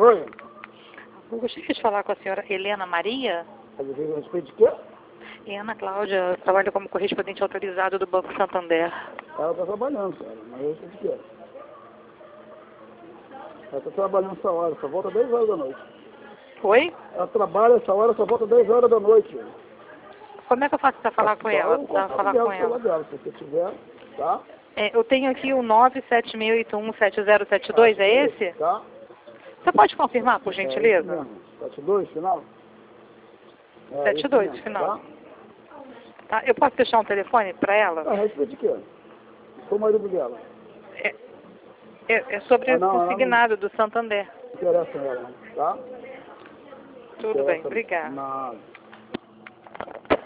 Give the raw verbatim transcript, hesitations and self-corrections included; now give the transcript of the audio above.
Oi. Eu gostaria de falar com a senhora Helena Maria. A respeito de quê? E Ana Cláudia trabalha como correspondente autorizado do Banco Santander. Ela está trabalhando, cara, mas a respeito de quê? Ela está trabalhando essa hora, só volta dez horas da noite. Oi? Ela trabalha essa hora, só volta dez horas da noite. Como é que eu faço para falar com ela? Para falar com ela. Dela, se você tiver, tá? É, eu tenho aqui o nove sete seis oito um sete zero sete dois, é esse? Tá? Você pode confirmar, por É gentileza? esse mesmo. sete dois, final? É sete dois, mesmo, final. Tá? Tá? Eu posso deixar um telefone para ela? A respeito de quê? Sou o marido dela. É, é, é sobre Ah, o não, ela consignado do Santander. não interessa ela, tá? Tudo bem, obrigada. Nada.